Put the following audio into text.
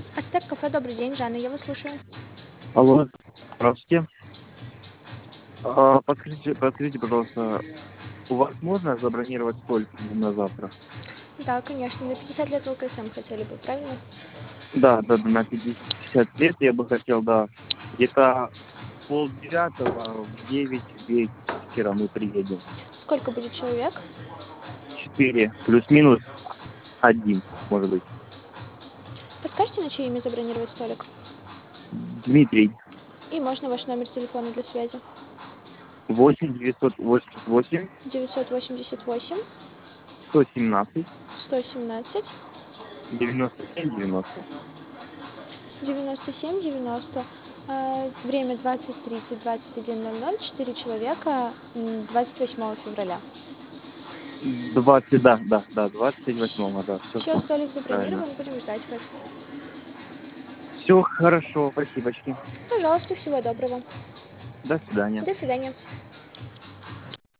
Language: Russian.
Ацтек кафе, добрый день, Жанна, я вас слушаю. Алло, здравствуйте. Подскажите, пожалуйста, у вас можно забронировать столик на завтра? Да, конечно, на 50 лет в ЛКСМ хотели бы, правильно? Да, на 50 лет я бы хотел, да. Где-то полдевятого, в 9 вечера мы приедем. Сколько будет человек? 4 плюс-минус один, может быть. Подскажите, на чье имя забронировать столик? Дмитрий, И можно ваш номер телефона для связи? 8 988 988 117 117 97 90. 97 90. Время 20:30, 21:00, 4 человека, 28 февраля. 20, да, 28, да, все Все, столик правильно. забронирован, будем ждать вас. Все хорошо, спасибочки. Пожалуйста, всего доброго. До свидания. До свидания.